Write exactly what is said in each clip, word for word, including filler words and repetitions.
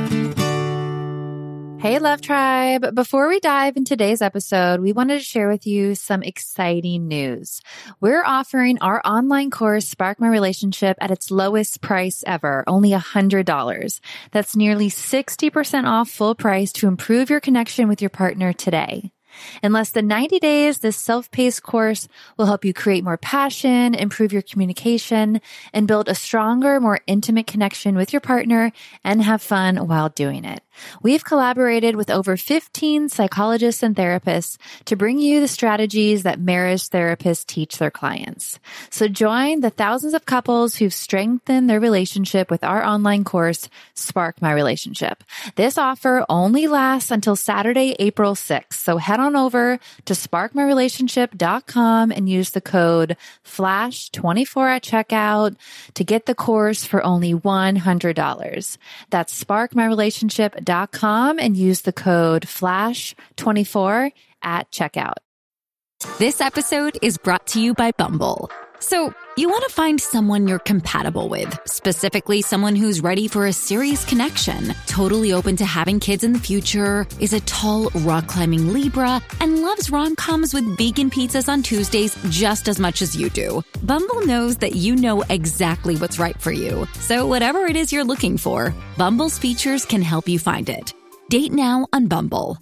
Hey, Love Tribe. Before we dive into today's episode, we wanted to share with you some exciting news. We're offering our online course, Spark My Relationship, at its lowest price ever, only one hundred dollars. That's nearly sixty percent off full price to improve your connection with your partner today. In less than ninety days, this self-paced course will help you create more passion, improve your communication, and build a stronger, more intimate connection with your partner and have fun while doing it. We've collaborated with over fifteen psychologists and therapists to bring you the strategies that marriage therapists teach their clients. So join the thousands of couples who've strengthened their relationship with our online course, Spark My Relationship. This offer only lasts until Saturday, April sixth. So head on over to spark my relationship dot com and use the code flash twenty-four at checkout to get the course for only one hundred dollars. That's spark my relationship dot com and use the code flash twenty-four at checkout. This episode is brought to you by Bumble. So, you want to find someone you're compatible with, specifically someone who's ready for a serious connection, totally open to having kids in the future, is a tall, rock-climbing Libra, and loves rom-coms with vegan pizzas on Tuesdays just as much as you do. Bumble knows that you know exactly what's right for you. So whatever it is you're looking for, Bumble's features can help you find it. Date now on Bumble.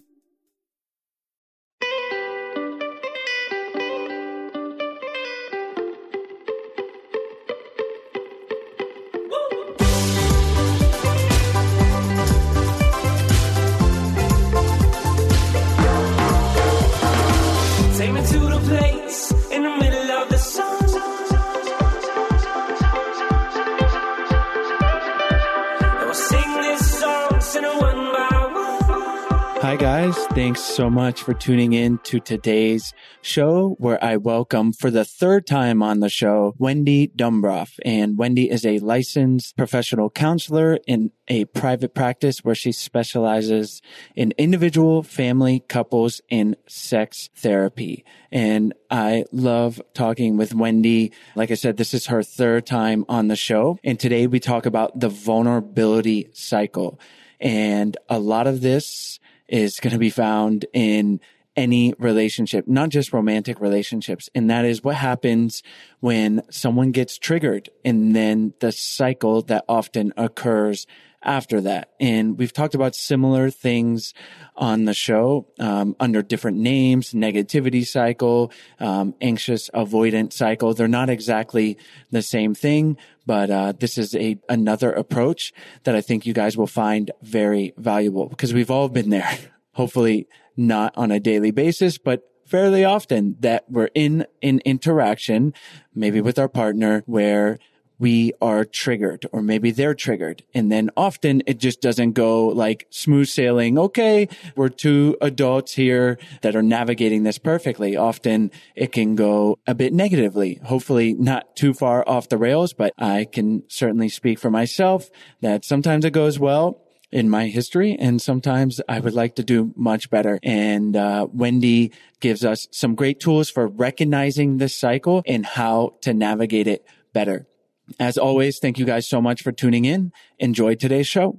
Hi guys, thanks so much for tuning in to today's show where I welcome for the third time on the show, Wendy Dumbroff. And Wendy is a licensed professional counselor in a private practice where she specializes in individual, family, couples, and sex therapy. And I love talking with Wendy. Like I said, this is her third time on the show. And today we talk about the vulnerability cycle. And a lot of this is going to be found in any relationship, not just romantic relationships. And that is what happens when someone gets triggered and then the cycle that often occurs after that. And we've talked about similar things on the show um, under different names, negativity cycle, um, anxious avoidant cycle. They're not exactly the same thing, but uh, this is a another approach that I think you guys will find very valuable because we've all been there. Hopefully not on a daily basis, but fairly often that we're in an interaction, maybe with our partner, where we are triggered or maybe they're triggered. And then often it just doesn't go like smooth sailing. Okay, we're two adults here that are navigating this perfectly. Often it can go a bit negatively, hopefully not too far off the rails, but I can certainly speak for myself that sometimes it goes well in my history, and sometimes I would like to do much better. And uh, Wendy gives us some great tools for recognizing this cycle and how to navigate it better. As always, thank you guys so much for tuning in. Enjoy today's show.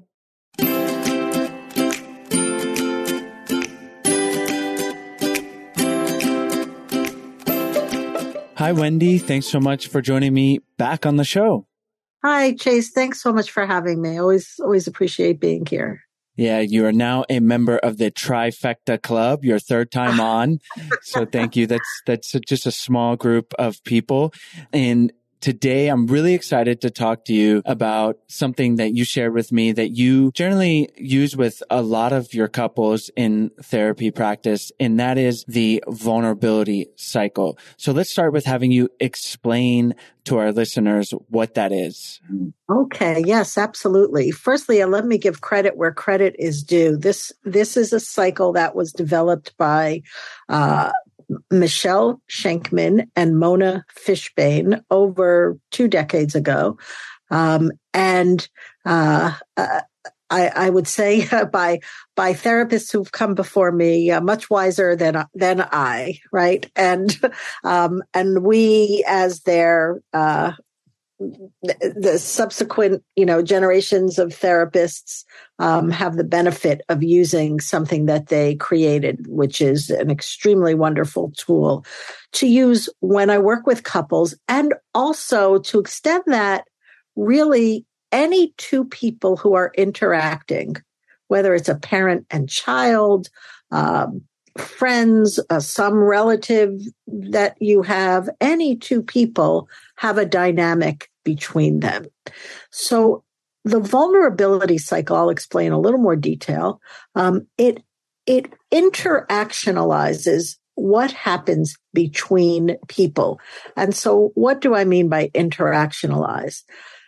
Hi, Wendy. Thanks so much for joining me back on the show. Hi, Chase. Thanks so much for having me. Always, always appreciate being here. Yeah, you are now a member of the Trifecta Club, your third time on. So thank you. That's, that's just a small group of people. And today, I'm really excited to talk to you about something that you shared with me that you generally use with a lot of your couples in therapy practice, and that is the vulnerability cycle. So let's start with having you explain to our listeners what that is. Okay. Yes, absolutely. Firstly, let me give credit where credit is due. This, this is a cycle that was developed by, uh, Michelle Schenkman and Mona Fishbane over two decades ago. Um, and uh, uh, I, I would say uh, by by therapists who've come before me, uh, much wiser than than I, right? And um, and we, as their uh, the, the subsequent, you know, generations of therapists um, have the benefit of using something that they created, which is an extremely wonderful tool to use when I work with couples, and also to extend that really any two people who are interacting, whether it's a parent and child, um, friends, uh, some relative that you have, any two people have a dynamic between them. So the vulnerability cycle, I'll explain a little more detail. Um, it, it interactionalizes what happens between people. And so what do I mean by interactionalize?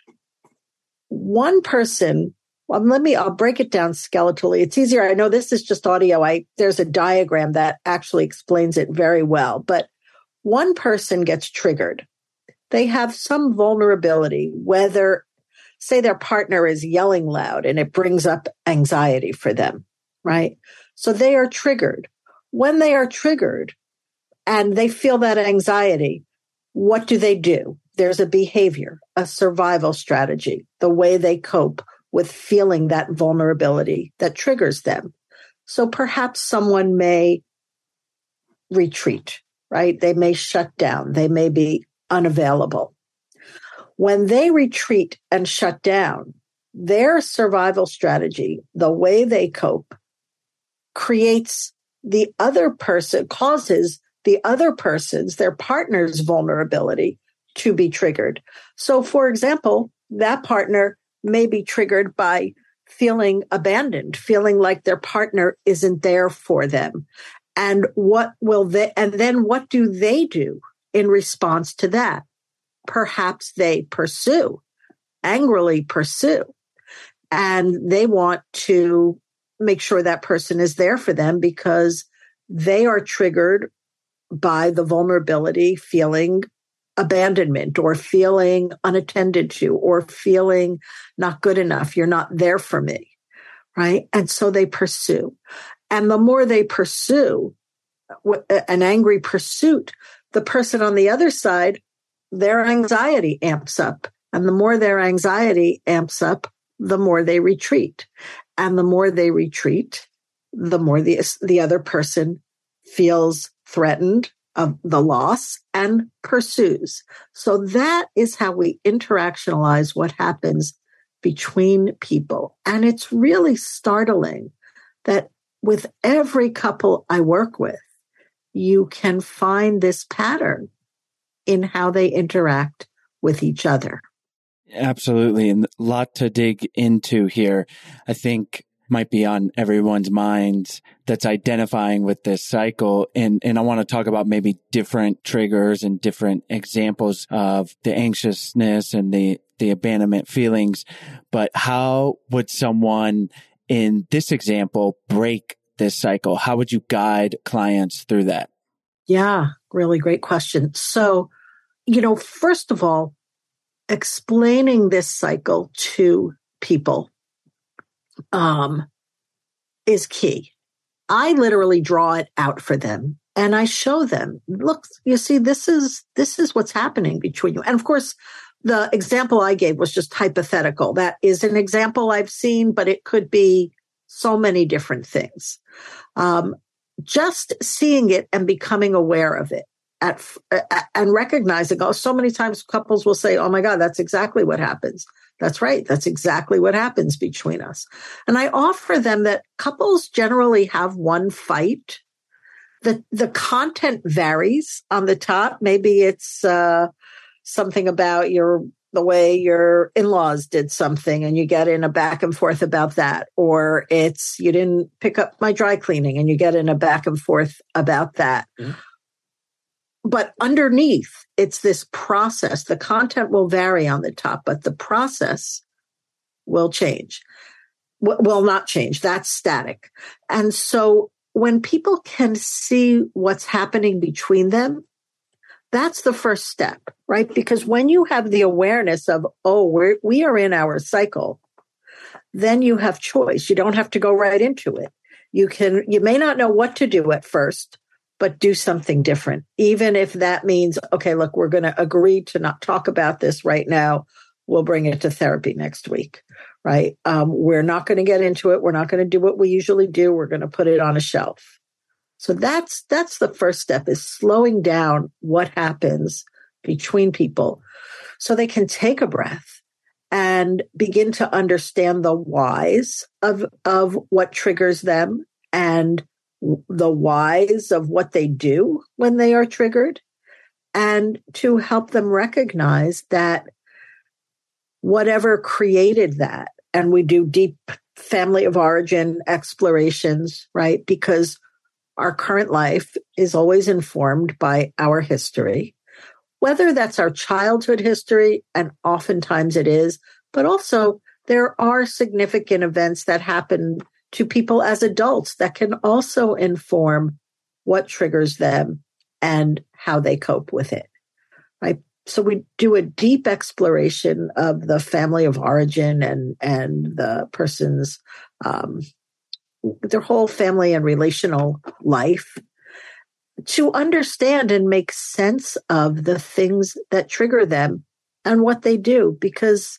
One person, well, let me, I'll break it down skeletally. It's easier. I know this is just audio. I, there's a diagram that actually explains it very well, but one person gets triggered. They have some vulnerability, whether, say, their partner is yelling loud and it brings up anxiety for them, right? So they are triggered. When they are triggered and they feel that anxiety, what do they do? There's a behavior, a survival strategy, the way they cope with feeling that vulnerability that triggers them. So perhaps someone may retreat, right? They may shut down. They may be unavailable. When they retreat and shut down, their survival strategy, the way they cope, creates the other person, causes the other person's, their partner's vulnerability to be triggered. So, for example, that partner may be triggered by feeling abandoned, feeling like their partner isn't there for them. And what will they, and then what do they do in response to that? Perhaps they pursue, angrily pursue, and they want to make sure that person is there for them because they are triggered by the vulnerability, feeling abandonment or feeling unattended to or feeling not good enough. You're not there for me, right? And so they pursue. And the more they pursue, an angry pursuit, the person on the other side, their anxiety amps up. And the more their anxiety amps up, the more they retreat. And the more they retreat, the more the, the other person feels threatened of the loss and pursues. So that is how we interactionalize what happens between people. And it's really startling that with every couple I work with, you can find this pattern in how they interact with each other. Absolutely. And a lot to dig into here. I think might be on everyone's minds that's identifying with this cycle. And, and I want to talk about maybe different triggers and different examples of the anxiousness and the, the abandonment feelings. But how would someone in this example break this cycle? How would you guide clients through that? Yeah, really great question. So, you know, first of all, explaining this cycle to people um, is key. I literally draw it out for them and I show them, look, you see, this is, this is what's happening between you. And of course, the example I gave was just hypothetical. That is an example I've seen, but it could be so many different things. Um, just seeing it and becoming aware of it at, uh, and recognizing, oh, so many times couples will say, oh my God, that's exactly what happens. That's right. That's exactly what happens between us. And I offer them that couples generally have one fight. The, the content varies on the top. Maybe it's, uh, something about your, the way your in-laws did something and you get in a back and forth about that. Or it's, you didn't pick up my dry cleaning and you get in a back and forth about that. Mm-hmm. But underneath, it's this process. The content will vary on the top, but the process will change. W- will not change. That's static. And so when people can see what's happening between them, that's the first step, right? Because when you have the awareness of, oh, we're, we are in our cycle, then you have choice. You don't have to go right into it. You can, you may not know what to do at first, but do something different. Even if that means, okay, look, we're going to agree to not talk about this right now. We'll bring it to therapy next week, right? Um, we're not going to get into it. We're not going to do what we usually do. We're going to put it on a shelf. So that's that's the first step, is slowing down what happens between people so they can take a breath and begin to understand the whys of, of what triggers them and the whys of what they do when they are triggered, and to help them recognize that whatever created that, and we do deep family of origin explorations, right? Because our current life is always informed by our history, whether that's our childhood history, and oftentimes it is, but also there are significant events that happen to people as adults that can also inform what triggers them and how they cope with it, right? So we do a deep exploration of the family of origin and, and the person's, um, their whole family and relational life, to understand and make sense of the things that trigger them and what they do. Because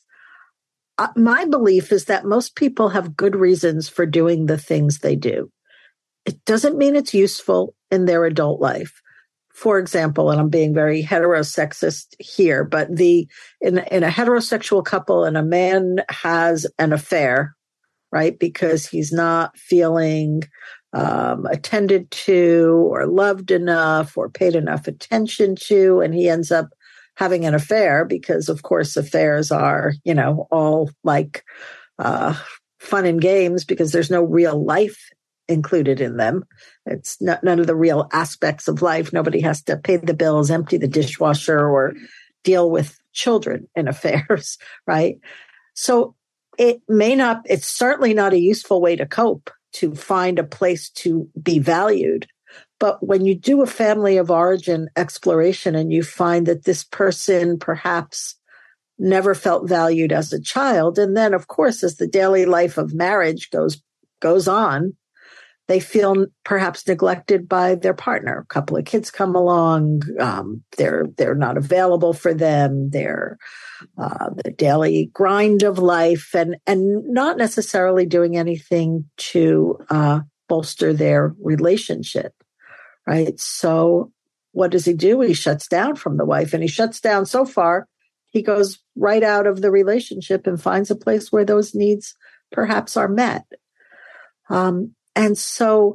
my belief is that most people have good reasons for doing the things they do. It doesn't mean it's useful in their adult life. For example, and I'm being very heterosexist here, but the in, in a heterosexual couple and a man has an affair, right? Because he's not feeling um, attended to or loved enough or paid enough attention to, and he ends up having an affair because, of course, affairs are, you know, all like uh, fun and games because there's no real life included in them. It's not, none of the real aspects of life. Nobody has to pay the bills, empty the dishwasher, or deal with children in affairs, right? So it may not, it's certainly not a useful way to cope, to find a place to be valued. But when you do a family of origin exploration and you find that this person perhaps never felt valued as a child, and then, of course, as the daily life of marriage goes goes on, they feel perhaps neglected by their partner. A couple of kids come along, um, they're they're not available for them. They're uh, the daily grind of life, and and not necessarily doing anything to uh, bolster their relationship. Right. So what does he do? He shuts down from the wife, and he shuts down so far, he goes right out of the relationship and finds a place where those needs perhaps are met. Um, and so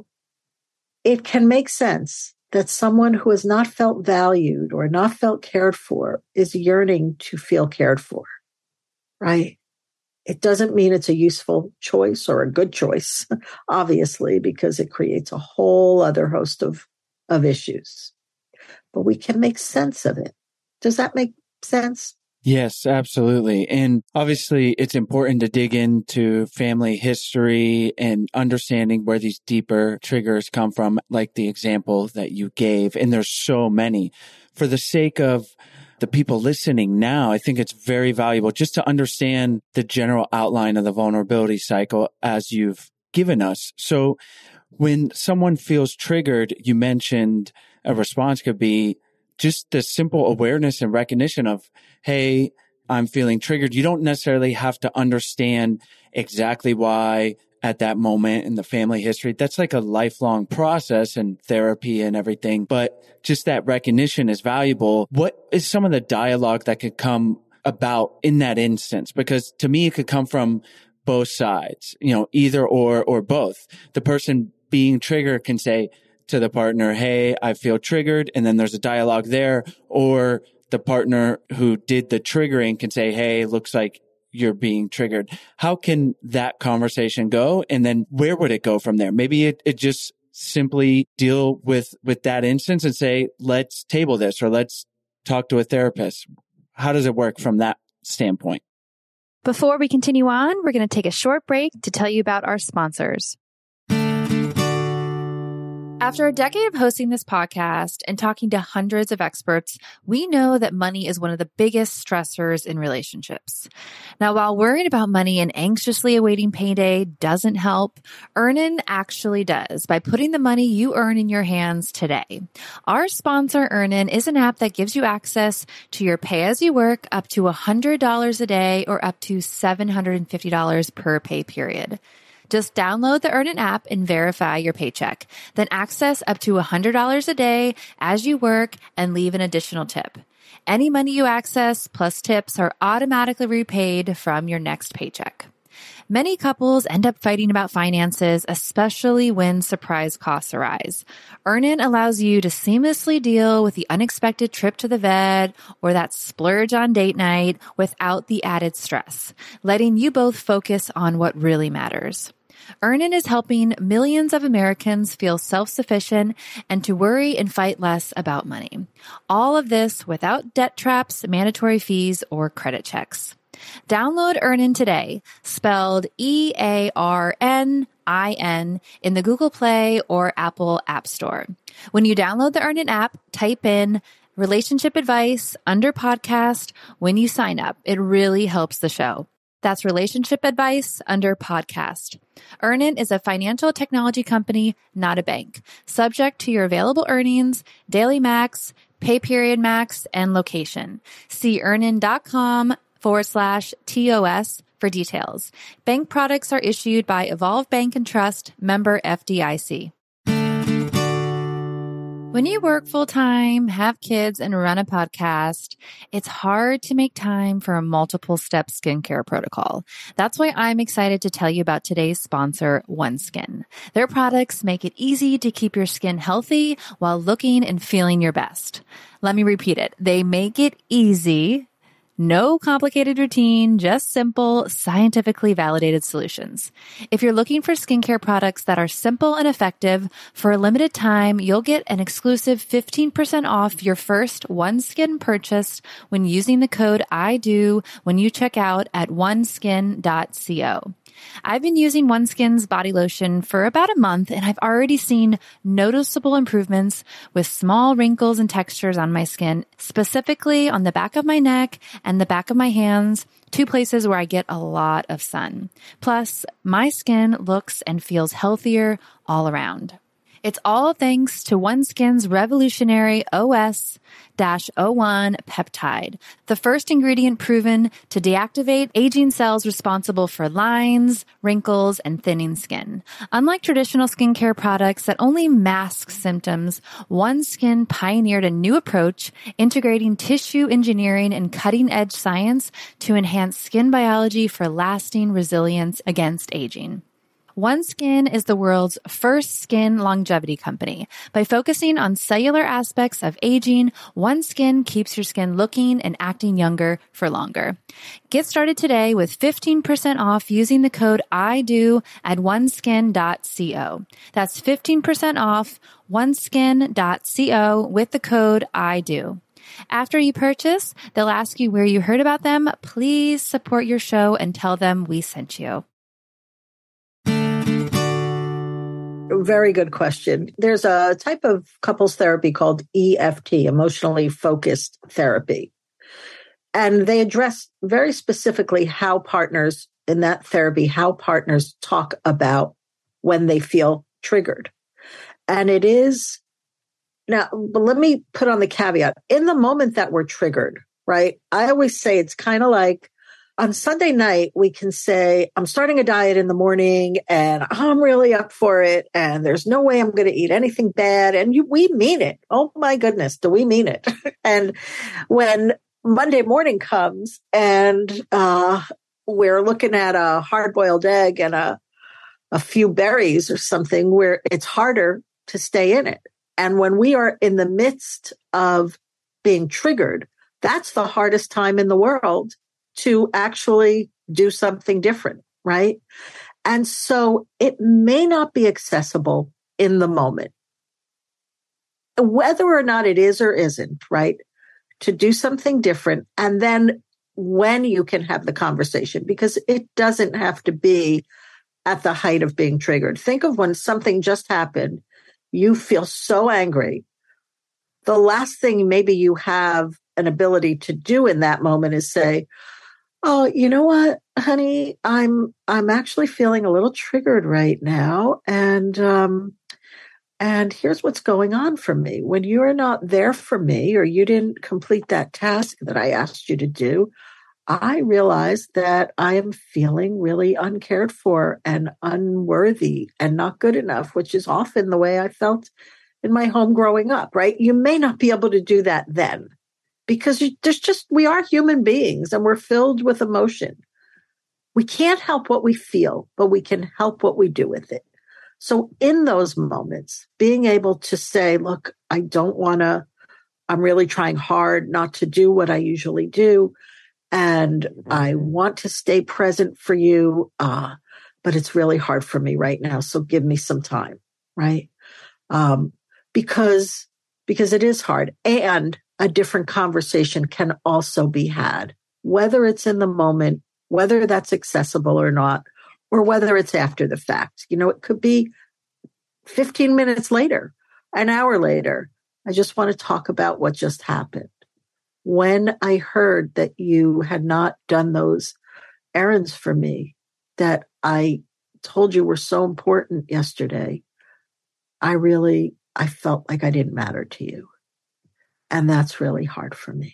it can make sense that someone who has not felt valued or not felt cared for is yearning to feel cared for. Right. It doesn't mean it's a useful choice or a good choice, obviously, because it creates a whole other host of of issues, but we can make sense of it. Does that make sense? Yes, absolutely. And obviously it's important to dig into family history and understanding where these deeper triggers come from, like the example that you gave. And there's so many. For the sake of the people listening now, I think it's very valuable just to understand the general outline of the vulnerability cycle as you've given us. So when someone feels triggered, you mentioned a response could be just the simple awareness and recognition of, hey, I'm feeling triggered. You don't necessarily have to understand exactly why at that moment in the family history. That's like a lifelong process and therapy and everything. But just that recognition is valuable. What is some of the dialogue that could come about in that instance? Because to me, it could come from both sides, you know, either or or both. The person being triggered can say to the partner, hey, I feel triggered. And then there's a dialogue there. Or the partner who did the triggering can say, hey, looks like you're being triggered. How can that conversation go? And then where would it go from there? Maybe it, it just simply deal with, with that instance and say, let's table this, or let's talk to a therapist. How does it work from that standpoint? Before we continue on, we're going to take a short break to tell you about our sponsors. After a decade of hosting this podcast and talking to hundreds of experts, we know that money is one of the biggest stressors in relationships. Now, while worrying about money and anxiously awaiting payday doesn't help, Earnin actually does by putting the money you earn in your hands today. Our sponsor, Earnin, is an app that gives you access to your pay-as-you-work up to one hundred dollars a day or up to seven hundred fifty dollars per pay period. Just download the Earnin app and verify your paycheck. Then access up to one hundred dollars a day as you work and leave an additional tip. Any money you access plus tips are automatically repaid from your next paycheck. Many couples end up fighting about finances, especially when surprise costs arise. Earnin allows you to seamlessly deal with the unexpected trip to the vet or that splurge on date night without the added stress, letting you both focus on what really matters. Earnin is helping millions of Americans feel self-sufficient and to worry and fight less about money. All of this without debt traps, mandatory fees, or credit checks. Download Earnin today, spelled E A R N I N, in the Google Play or Apple App Store. When you download the Earnin app, type in relationship advice under podcast when you sign up. It really helps the show. That's relationship advice under podcast. Earnin is a financial technology company, not a bank. Subject to your available earnings, daily max, pay period max, and location. See earnin.com forward slash TOS for details. Bank products are issued by Evolve Bank and Trust, member F D I C. When you work full-time, have kids, and run a podcast, it's hard to make time for a multiple-step skincare protocol. That's why I'm excited to tell you about today's sponsor, OneSkin. Their products make it easy to keep your skin healthy while looking and feeling your best. Let me repeat it. They make it easy. No complicated routine, just simple, scientifically validated solutions. If you're looking for skincare products that are simple and effective, for a limited time, you'll get an exclusive fifteen percent off your first OneSkin purchase when using the code I do when you check out at oneskin dot co. I've been using OneSkin's body lotion for about a month, and I've already seen noticeable improvements with small wrinkles and textures on my skin, specifically on the back of my neck and the back of my hands, two places where I get a lot of sun. Plus, my skin looks and feels healthier all around. It's all thanks to OneSkin's revolutionary O S zero one peptide, the first ingredient proven to deactivate aging cells responsible for lines, wrinkles, and thinning skin. Unlike traditional skincare products that only mask symptoms, OneSkin pioneered a new approach integrating tissue engineering and cutting-edge science to enhance skin biology for lasting resilience against aging. OneSkin is the world's first skin longevity company. By focusing on cellular aspects of aging, OneSkin keeps your skin looking and acting younger for longer. Get started today with fifteen percent off using the code I do at oneskin dot co. That's fifteen percent off oneskin dot co with the code I do. After you purchase, they'll ask you where you heard about them. Please support your show and tell them we sent you. Very good question. There's a type of couples therapy called E F T, emotionally focused therapy. And they address very specifically how partners in that therapy, how partners talk about when they feel triggered. And it is, now, but let me put on the caveat, in the moment that we're triggered, right? I always say it's kind of like, on Sunday night, we can say, I'm starting a diet in the morning and I'm really up for it. And there's no way I'm going to eat anything bad. And you, we mean it. Oh my goodness, do we mean it? And when Monday morning comes and uh, we're looking at a hard-boiled egg and a, a few berries or something, where it's harder to stay in it. And when we are in the midst of being triggered, that's the hardest time in the world to actually do something different, right? And so it may not be accessible in the moment. Whether or not it is or isn't, right? To do something different. And then when you can have the conversation, because it doesn't have to be at the height of being triggered. Think of when something just happened You feel so angry. The last thing maybe you have an ability to do in that moment is say, oh, you know what, honey, I'm, I'm actually feeling a little triggered right now. And, um, and here's what's going on for me. When you're not there for me, or you didn't complete that task that I asked you to do, I realize that I am feeling really uncared for and unworthy and not good enough, which is often the way I felt in my home growing up, right? You may not be able to do that then because you, there's just, we are human beings and we're filled with emotion. We can't help what we feel, but we can help what we do with it. So in those moments, being able to say, look, I don't want to, I'm really trying hard not to do what I usually do. And I want to stay present for you, uh, but it's really hard for me right now. So give me some time, right? Um, because because it is hard. And a different conversation can also be had, whether it's in the moment, whether that's accessible or not, or whether it's after the fact. You know, it could be fifteen minutes later, an hour later. I just want to talk about what just happened. When I heard that you had not done those errands for me that I told you were so important yesterday, I really, I felt like I didn't matter to you. And that's really hard for me.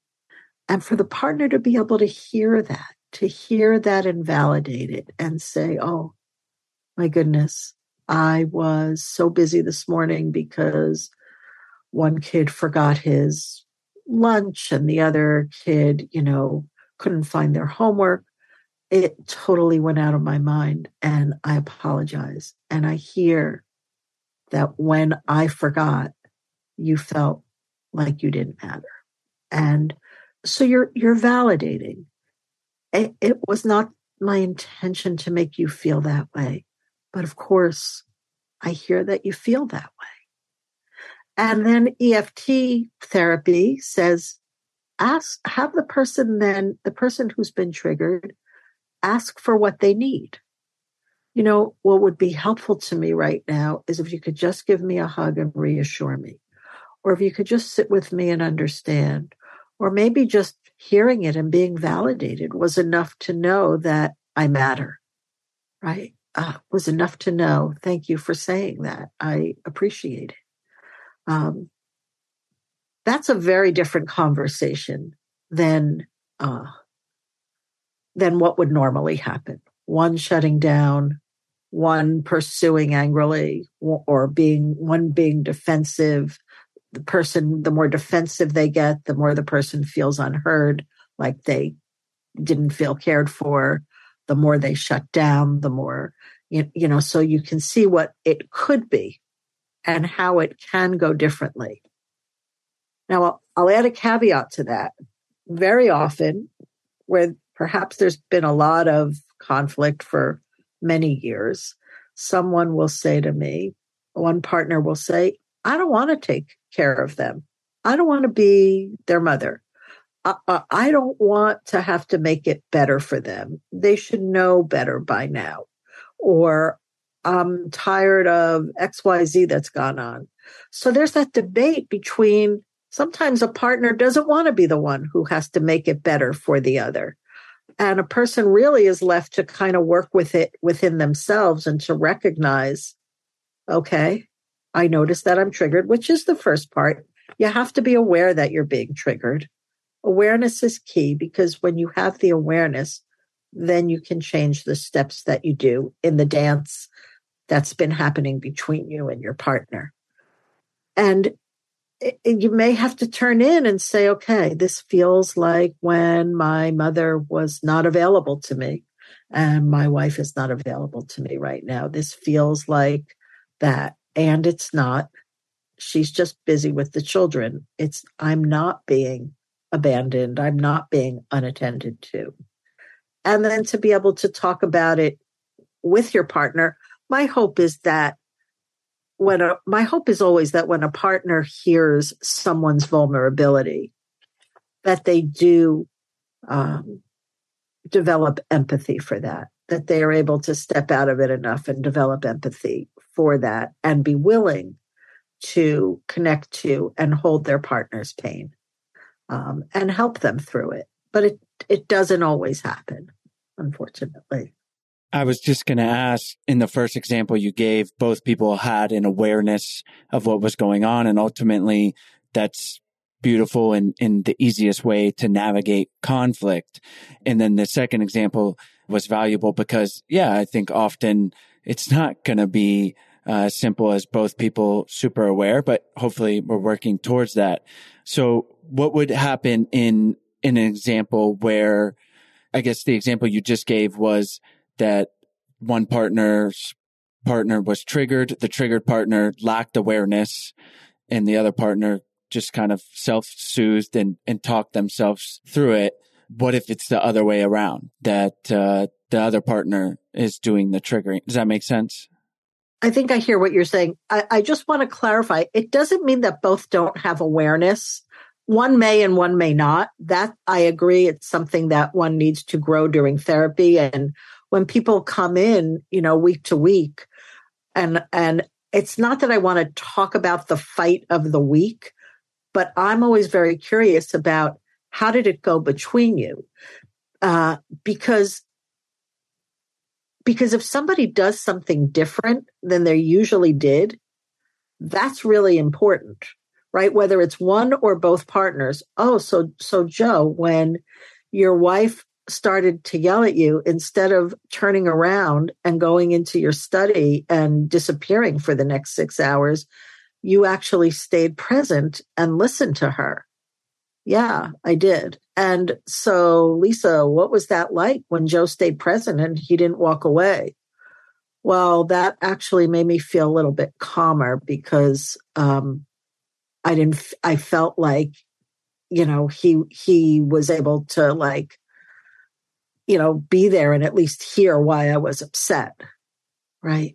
And for the partner to be able to hear that, to hear that and validate it and say, oh, my goodness, I was so busy this morning because one kid forgot his lunch and the other kid, you know, couldn't find their homework. It totally went out of my mind and I apologize. And I hear that when I forgot, you felt like you didn't matter. And so you're, you're validating. It, it was not my intention to make you feel that way. But of course, I hear that you feel that way. And then E F T therapy says, ask, have the person then, the person who's been triggered, ask for what they need. You know, what would be helpful to me right now is if you could just give me a hug and reassure me, or if you could just sit with me and understand, or maybe just hearing it and being validated was enough to know that I matter, right? Uh, was enough to know, thank you for saying that. I appreciate it. Um, that's a very different conversation than uh, than what would normally happen. One shutting down, one pursuing angrily, or being one being defensive. The person, the more defensive they get, the more the person feels unheard, like they didn't feel cared for. The more they shut down, the more you, you know. So you can see what it could be and how it can go differently. Now, I'll, I'll add a caveat to that. Very often, where perhaps there's been a lot of conflict for many years, someone will say to me, one partner will say, I don't want to take care of them. I don't want to be their mother. I, I, I don't want to have to make it better for them. They should know better by now. Or I'm tired of X Y Z that's gone on. So there's that debate between sometimes a partner doesn't want to be the one who has to make it better for the other. And a person really is left to kind of work with it within themselves and to recognize, okay, I notice that I'm triggered, which is the first part. You have to be aware that you're being triggered. Awareness is key because when you have the awareness, then you can change the steps that you do in the dance that's been happening between you and your partner. And it, it, you may have to turn in and say, okay, this feels like when my mother was not available to me and my wife is not available to me right now. This feels like that. And it's not. She's just busy with the children. It's, I'm not being abandoned. I'm not being unattended to. And then to be able to talk about it with your partner. My hope is that when a, my hope is always that when a partner hears someone's vulnerability, that they do um, develop empathy for that that they are able to step out of it enough and develop empathy for that and be willing to connect to and hold their partner's pain um, and help them through it. But it, it doesn't always happen, unfortunately. I was just going to ask, in the first example you gave, both people had an awareness of what was going on, and ultimately that's beautiful and in the easiest way to navigate conflict. And then the second example was valuable because, yeah, I think often it's not going to be uh, as simple as both people super aware, but hopefully we're working towards that. So what would happen in, in an example where, I guess the example you just gave was that one partner's partner was triggered, the triggered partner lacked awareness, and the other partner just kind of self-soothed and, and talked themselves through it. What if it's the other way around, that uh, the other partner is doing the triggering? Does that make sense? I think I hear what you're saying. I, I just want to clarify. It doesn't mean that both don't have awareness. One may and one may not. That I agree. It's something that one needs to grow during therapy. And when people come in, you know, week to week, and and it's not that I want to talk about the fight of the week, but I'm always very curious about how did it go between you? Uh, because, because if somebody does something different than they usually did, that's really important, right? Whether it's one or both partners. Oh, so, so Joe, when your wife started to yell at you, instead of turning around and going into your study and disappearing for the next six hours, you actually stayed present and listened to her. Yeah, I did. And so, Lisa, what was that like when Joe stayed present and he didn't walk away? Well, that actually made me feel a little bit calmer because um, I didn't, I felt like, you know, he, he was able to like, you know, be there and at least hear why I was upset. Right.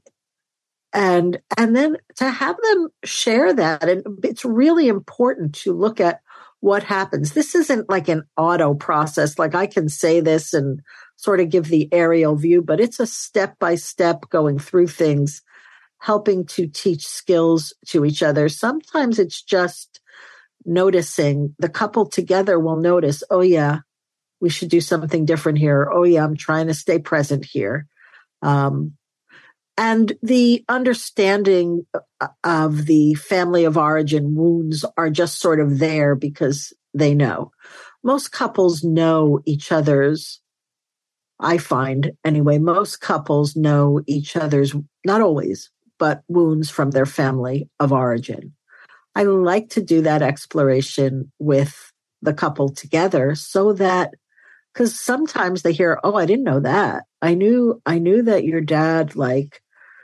And, and then to have them share that. And it's really important to look at what happens. This isn't like an auto process. Like I can say this and sort of give the aerial view, but it's a step by step going through things, helping to teach skills to each other. Sometimes it's just noticing. The couple together will notice, oh yeah, we should do something different here. Oh yeah, I'm trying to stay present here. Um, and the understanding of the family of origin wounds are just sort of there because they know. Most couples know each other's, I find anyway, most couples know each other's, not always, but wounds from their family of origin. I like to do that exploration with the couple together so that, because sometimes they hear, oh, I didn't know that. I knew, I knew that your dad like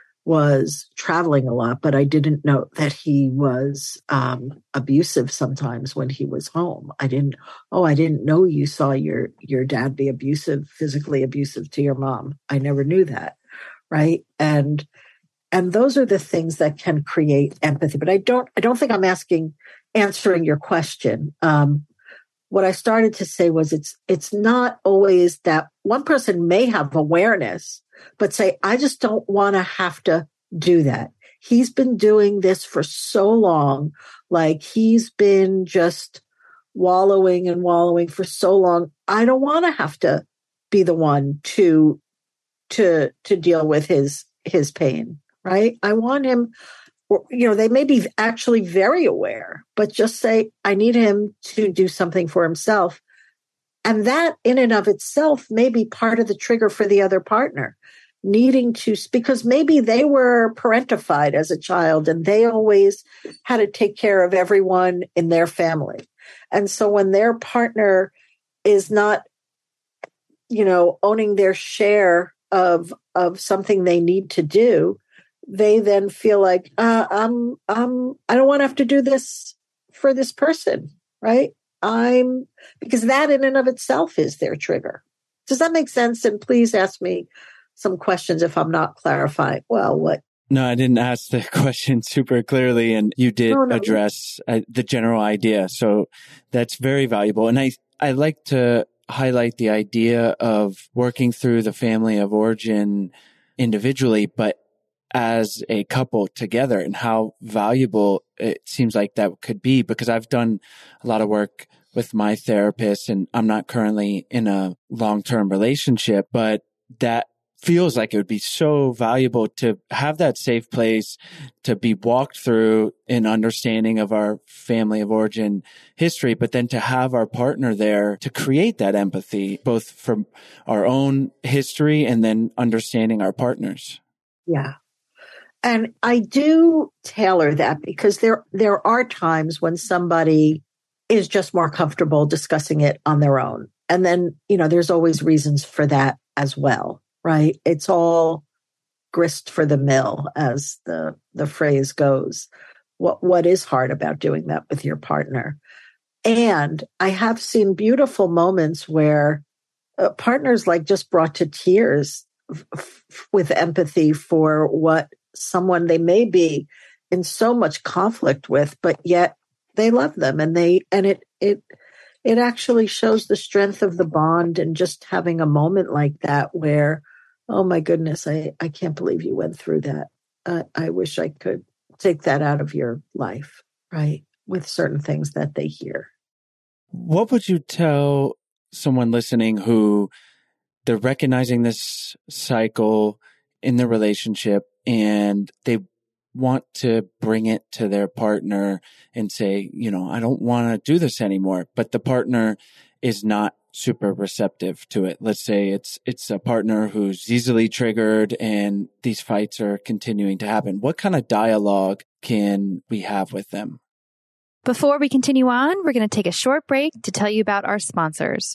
was traveling a lot, but I didn't know that he was um, abusive sometimes when he was home. I didn't, oh, I didn't know you saw your, your dad be abusive, physically abusive to your mom. I never knew that. Right. And, and those are the things that can create empathy, but I don't, I don't think I'm asking, answering your question. Um, what I started to say was it's, it's not always that one person may have awareness, but say, I just don't want to have to do that. He's been doing this for so long. Like he's been just wallowing and wallowing for so long. I don't want to have to be the one to, to, to deal with his, his pain, right? I want him, or, you know, they may be actually very aware, but just say, I need him to do something for himself. And that in and of itself may be part of the trigger for the other partner, needing to, because maybe they were parentified as a child and they always had to take care of everyone in their family. And so when their partner is not, you know, owning their share of, of something they need to do, they then feel like, uh, I'm, I'm, I don't want to have to do this for this person, right? I'm, because that in and of itself is their trigger. Does that make sense? And please ask me some questions if I'm not clarifying well what. No, I didn't ask the question super clearly, and you did no, no. address uh, the general idea. So that's very valuable. And I, I like to highlight the idea of working through the family of origin individually, but as a couple together, and how valuable it seems like that could be, because I've done a lot of work with my therapist and I'm not currently in a long-term relationship, but that feels like it would be so valuable to have that safe place to be walked through an understanding of our family of origin history, but then to have our partner there to create that empathy, both from our own history and then understanding our partners. Yeah. And I do tailor that because there, there are times when somebody is just more comfortable discussing it on their own. And then, you know, there's always reasons for that as well, right? It's all grist for the mill, as the, the phrase goes. What, what is hard about doing that with your partner? And I have seen beautiful moments where uh, partners like just brought to tears f- f- with empathy for what someone they may be in so much conflict with, but yet they love them, and they, and it, it, it actually shows the strength of the bond, and just having a moment like that where, oh my goodness, I, I can't believe you went through that. Uh, I wish I could take that out of your life, right? With certain things that they hear. What would you tell someone listening who they're recognizing this cycle in the relationship and they want to bring it to their partner and say, you know, I don't want to do this anymore, but the partner is not super receptive to it. Let's say it's it's a partner who's easily triggered and these fights are continuing to happen. What kind of dialogue can we have with them? Before we continue on, we're going to take a short break to tell you about our sponsors.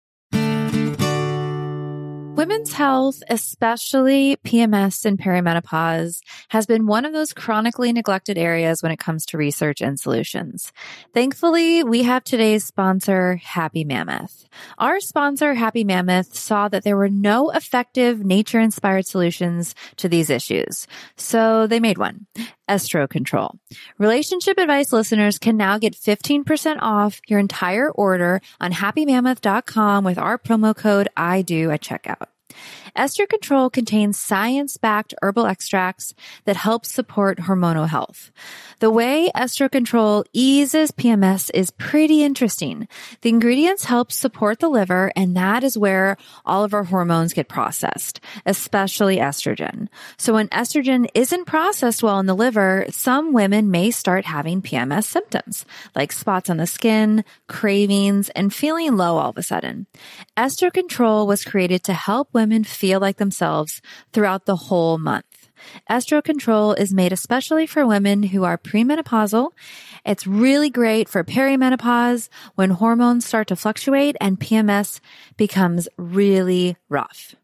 Women's health, especially P M S and perimenopause, has been one of those chronically neglected areas when it comes to research and solutions. Thankfully, we have today's sponsor, Happy Mammoth. Our sponsor, Happy Mammoth, saw that there were no effective nature-inspired solutions to these issues. So they made one. Estro Control. Relationship Advice listeners can now get fifteen percent off your entire order on happy mammoth dot com with our promo code I do at checkout. Estro Control contains science-backed herbal extracts that help support hormonal health. The way Estro Control eases P M S is pretty interesting. The ingredients help support the liver, and that is where all of our hormones get processed, especially estrogen. So when estrogen isn't processed well in the liver, some women may start having P M S symptoms, like spots on the skin, cravings, and feeling low all of a sudden. Estro Control was created to help women feel like themselves throughout the whole month. Estro Control is made especially for women who are premenopausal. It's really great for perimenopause, when hormones start to fluctuate and P M S becomes really rough.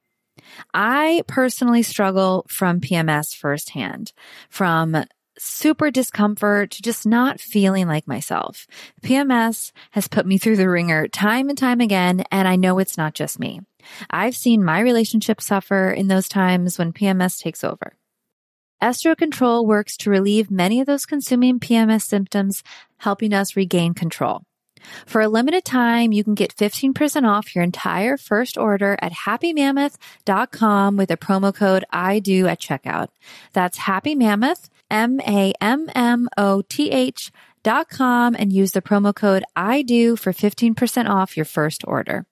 I personally struggle from P M S firsthand, from super discomfort to just not feeling like myself. P M S has put me through the ringer time and time again, and I know it's not just me. I've seen my relationship suffer in those times when P M S takes over. Estro Control works to relieve many of those consuming P M S symptoms, helping us regain control. For a limited time, you can get fifteen percent off your entire first order at happy mammoth dot com with a promo code I do at checkout. That's Happy Mammoth, M A M M O T H dot com, and use the promo code I do for fifteen percent off your first order.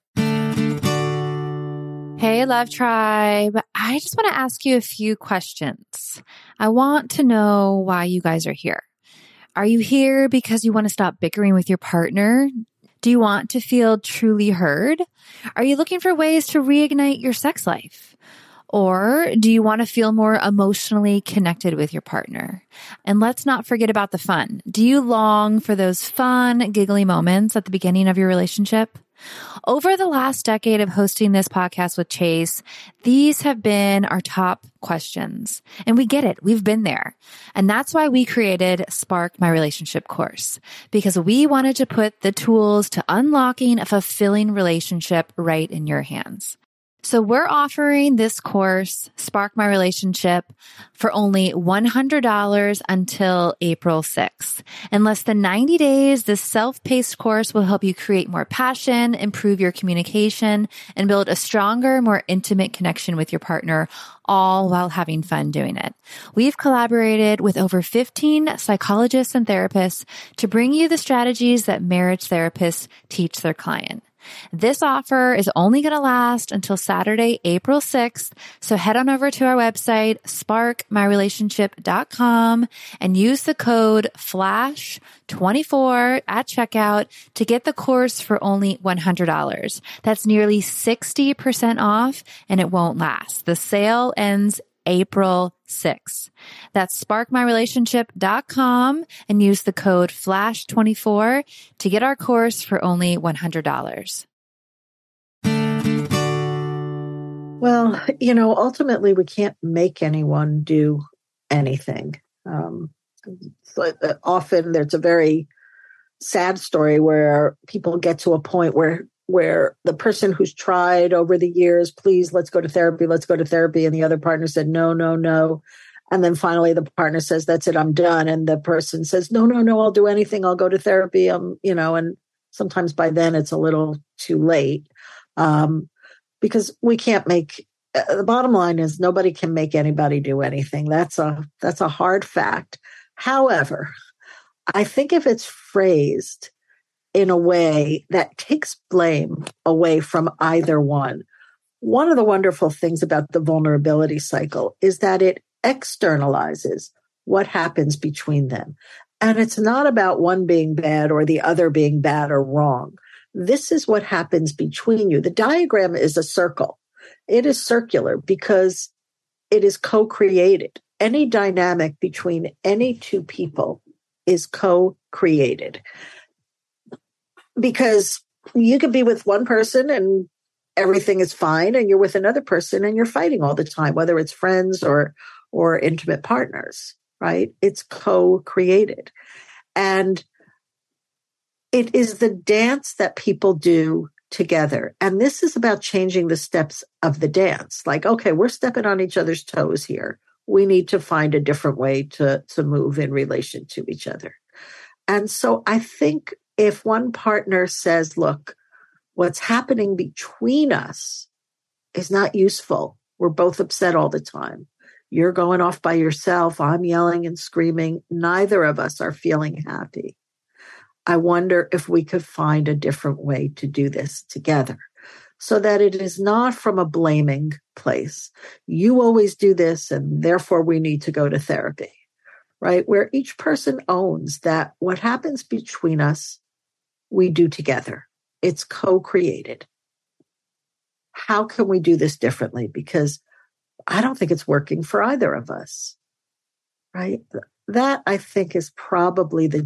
Hey, Love Tribe. I just want to ask you a few questions. I want to know why you guys are here. Are you here because you want to stop bickering with your partner? Do you want to feel truly heard? Are you looking for ways to reignite your sex life? Or do you want to feel more emotionally connected with your partner? And let's not forget about the fun. Do you long for those fun, giggly moments at the beginning of your relationship? Over the last decade of hosting this podcast with Chase, these have been our top questions. And we get it. We've been there. And that's why we created Spark My Relationship course, because we wanted to put the tools to unlocking a fulfilling relationship right in your hands. So we're offering this course, Spark My Relationship, for only one hundred dollars until April sixth. In less than ninety days, this self-paced course will help you create more passion, improve your communication, and build a stronger, more intimate connection with your partner, all while having fun doing it. We've collaborated with over fifteen psychologists and therapists to bring you the strategies that marriage therapists teach their client. This offer is only going to last until Saturday, April sixth. So head on over to our website, spark my relationship dot com, and use the code flash twenty-four at checkout to get the course for only one hundred dollars. That's nearly sixty percent off, and it won't last. The sale ends April sixth. That's spark my relationship dot com and use the code flash twenty-four to get our course for only one hundred dollars. Well, you know, ultimately we can't make anyone do anything. Um, so often there's a very sad story where people get to a point where where the person who's tried over the years, please, let's go to therapy, let's go to therapy. And the other partner said, no, no, no. And then finally the partner says, that's it, I'm done. And the person says, no, no, no, I'll do anything. I'll go to therapy. Um, you know, and sometimes by then it's a little too late. Um, because we can't make, uh, the bottom line is nobody can make anybody do anything. That's a, that's a hard fact. However, I think if it's phrased in a way that takes blame away from either one. One of the wonderful things about the vulnerability cycle is that it externalizes what happens between them. And it's not about one being bad or the other being bad or wrong. This is what happens between you. The diagram is a circle. It is circular because it is co-created. Any dynamic between any two people is co-created. Because you could be with one person and everything is fine, and you're with another person and you're fighting all the time, whether it's friends or or intimate partners, right? It's co-created. And it is the dance that people do together. And this is about changing the steps of the dance. Like, okay, we're stepping on each other's toes here. We need to find a different way to, to move in relation to each other. And so I think if one partner says, look, what's happening between us is not useful. We're both upset all the time. You're going off by yourself. I'm yelling and screaming. Neither of us are feeling happy. I wonder if we could find a different way to do this together so that it is not from a blaming place. You always do this, and therefore we need to go to therapy, right? Where each person owns that what happens between us we do together. It's co-created. How can we do this differently? Because I don't think it's working for either of us, right? That, I think, is probably the,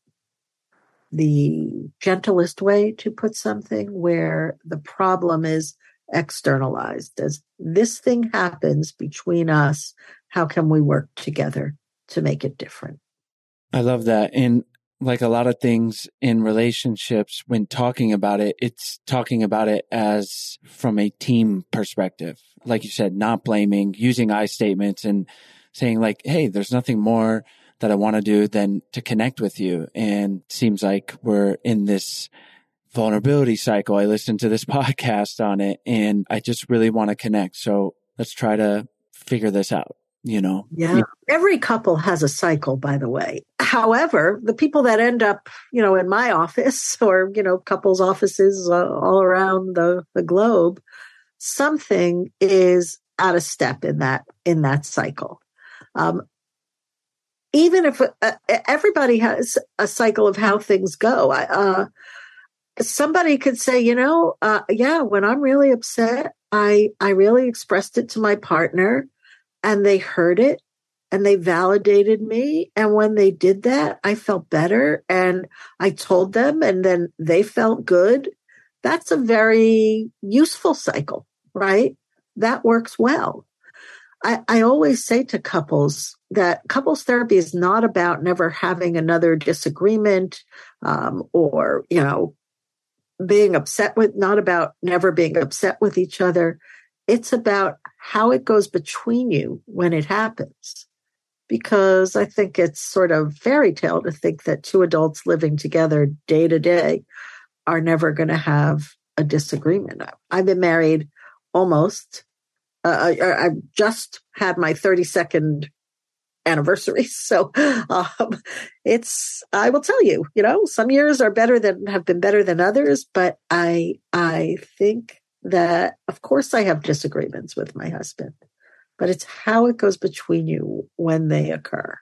the gentlest way to put something, where the problem is externalized. As this thing happens between us, how can we work together to make it different? I love that. And like a lot of things in relationships, when talking about it, it's talking about it as from a team perspective. Like you said, not blaming, using I statements and saying like, hey, there's nothing more that I want to do than to connect with you. And it seems like we're in this vulnerability cycle. I listened to this podcast on it and I just really want to connect. So let's try to figure this out. You know, yeah. Every couple has a cycle, by the way. However, the people that end up, you know, in my office or, you know, couples offices uh, all around the, the globe, something is out of step in that, in that cycle. Um, even if uh, everybody has a cycle of how things go, uh, somebody could say, you know, uh, yeah, when I'm really upset, I, I really expressed it to my partner. And they heard it and they validated me. And when they did that, I felt better and I told them and then they felt good. That's a very useful cycle, right? That works well. I, I always say to couples that couples therapy is not about never having another disagreement um, or, you know, being upset with, not about never being upset with each other. it's about how it goes between you when it happens. Because I think it's sort of fairy tale to think that two adults living together day to day are never going to have a disagreement. I've been married almost, uh, I, I've just had my thirty-second anniversary. So um, it's, I will tell you, you know, some years are better than, have been better than others, but I, I think that, of course, I have disagreements with my husband, but it's how it goes between you when they occur.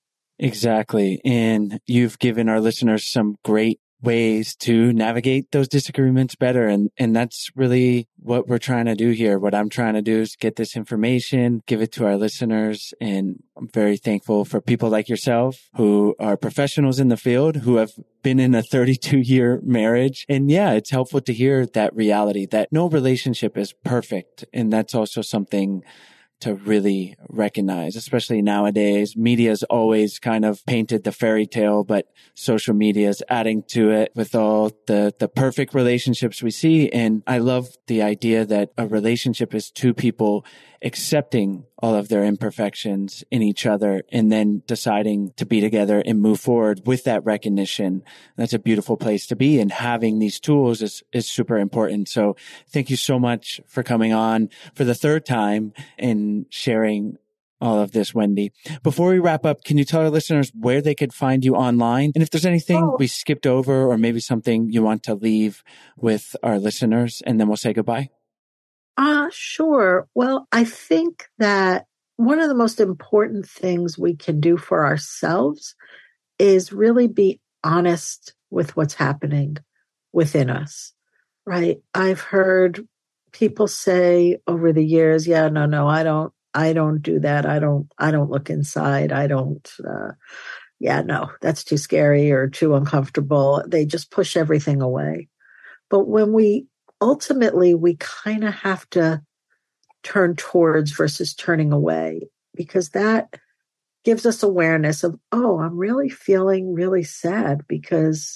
Exactly. And you've given our listeners some great ways to navigate those disagreements better. And, and that's really what we're trying to do here. What I'm trying to do is get this information, give it to our listeners. And I'm very thankful for people like yourself who are professionals in the field, who have been in a thirty-two year marriage. And yeah, it's helpful to hear that reality that no relationship is perfect. And that's also something to really recognize, especially nowadays. Media's always kind of painted the fairy tale, but social media is adding to it with all the, the perfect relationships we see. And I love the idea that a relationship is two people accepting all of their imperfections in each other and then deciding to be together and move forward with that recognition. That's a beautiful place to be. And having these tools is, is super important. So thank you so much for coming on for the third time and sharing all of this, Wendy. Before we wrap up, can you tell our listeners where they could find you online? And if there's anything oh. we skipped over or maybe something you want to leave with our listeners, and then we'll say goodbye. Ah, uh, sure. Well, I think that one of the most important things we can do for ourselves is really be honest with what's happening within us, right? I've heard people say over the years, yeah, no, no, I don't, I don't do that. I don't, I don't look inside. I don't, uh, yeah, no, that's too scary or too uncomfortable. They just push everything away. But when we ultimately, we kind of have to turn towards versus turning away, because that gives us awareness of, oh, I'm really feeling really sad because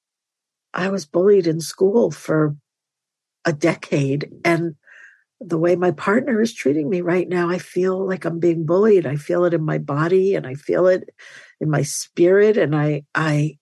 I was bullied in school for a decade. And the way my partner is treating me right now, I feel like I'm being bullied. I feel it in my body and I feel it in my spirit. And I, I,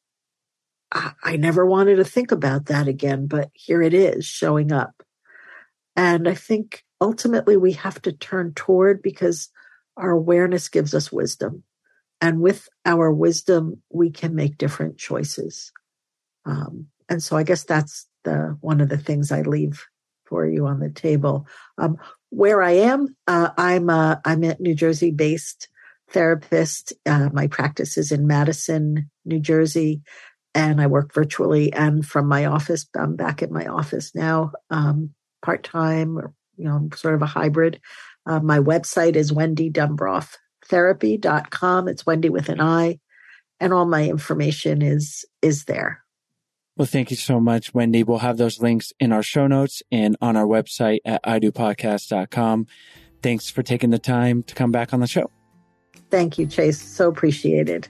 I never wanted to think about that again, but here it is showing up. And I think ultimately we have to turn toward, because our awareness gives us wisdom. And with our wisdom, we can make different choices. Um, and so I guess that's the one of the things I leave for you on the table. Um, where I am, uh, I'm a, I'm a New Jersey-based therapist. Uh, my practice is in Madison, New Jersey. And I work virtually and from my office. I'm back at my office now, um, part-time, or, you know, sort of a hybrid. Uh, my website is wendy dumbroff therapy dot com. It's Wendy with an I, and all my information is, is there. Well, thank you so much, Wendy. We'll have those links in our show notes and on our website at i do podcast dot com. Thanks for taking the time to come back on the show. Thank you, Chase. So appreciated.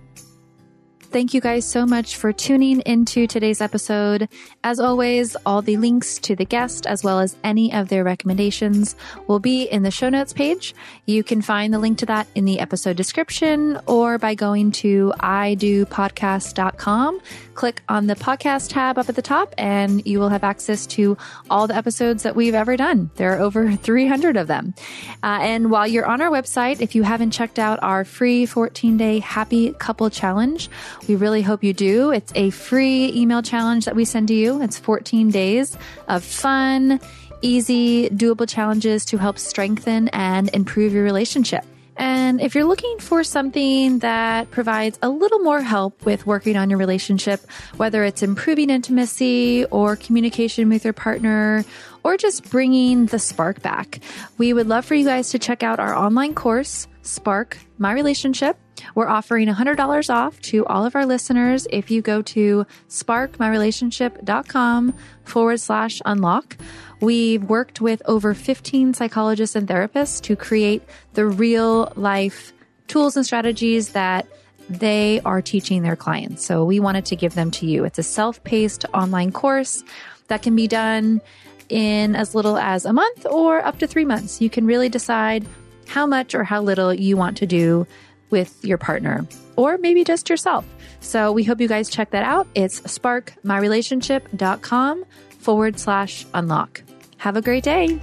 Thank you guys so much for tuning into today's episode. As always, all the links to the guest, as well as any of their recommendations, will be in the show notes page. You can find the link to that in the episode description or by going to i do podcast dot com. Click on the podcast tab up at the top and you will have access to all the episodes that we've ever done. There are over three hundred of them. Uh, and while you're on our website, if you haven't checked out our free fourteen day Happy Couple Challenge, we really hope you do. It's a free email challenge that we send to you. It's fourteen days of fun, easy, doable challenges to help strengthen and improve your relationship. And if you're looking for something that provides a little more help with working on your relationship, whether it's improving intimacy or communication with your partner, or just bringing the spark back, we would love for you guys to check out our online course, Spark My Relationship. We're offering one hundred dollars off to all of our listeners if you go to sparkmyrelationship.com forward slash unlock. We've worked with over fifteen psychologists and therapists to create the real life tools and strategies that they are teaching their clients. So we wanted to give them to you. It's a self-paced online course that can be done in as little as a month or up to three months. You can really decide how much or how little you want to do with your partner, or maybe just yourself. So we hope you guys check that out. It's sparkmyrelationship.com forward slash unlock. Have a great day.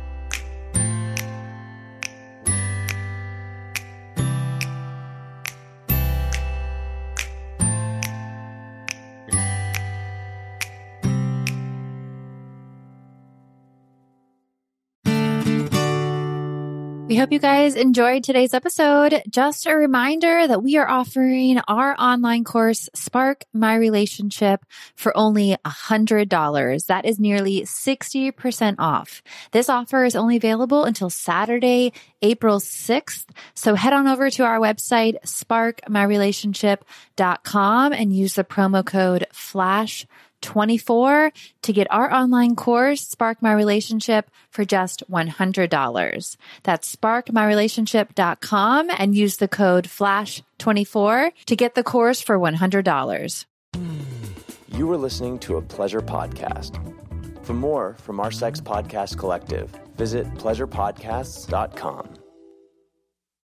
We hope you guys enjoyed today's episode. Just a reminder that we are offering our online course, Spark My Relationship, for only one hundred dollars. That is nearly sixty percent off. This offer is only available until Saturday, April sixth. So head on over to our website, spark my relationship dot com, and use the promo code FLASH twenty-four to get our online course, Spark My Relationship, for just one hundred dollars. That's spark my relationship dot com and use the code FLASH twenty-four to get the course for one hundred dollars. You were listening to a Pleasure Podcast. For more from our Sex Podcast Collective, visit pleasure podcasts dot com.